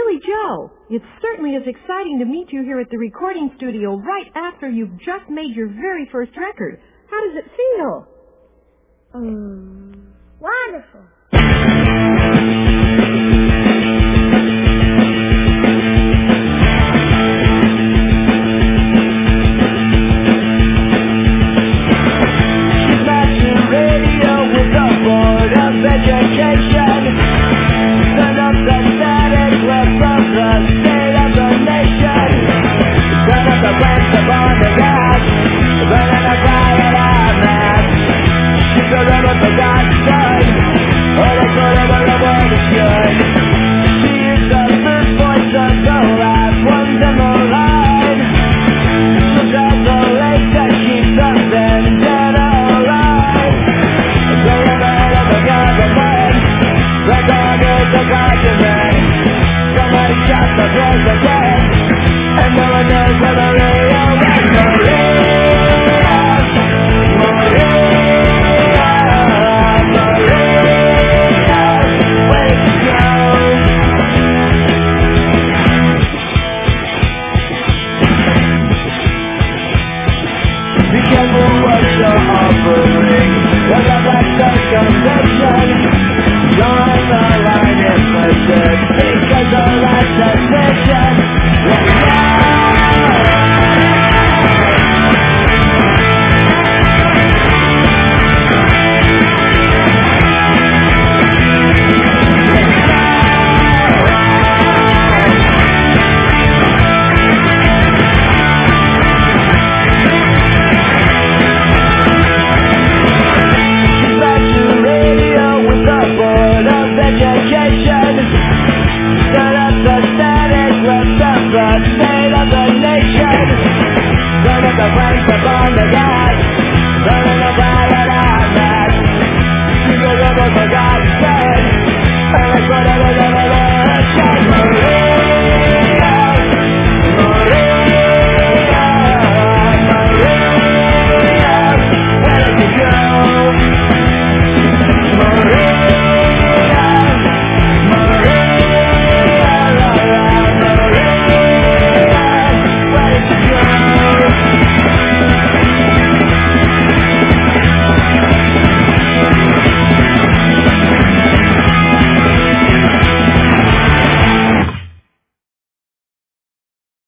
Billy Joe, it certainly is exciting to meet you here at the recording studio right after you've just made your very first record. How does it feel? Wonderful.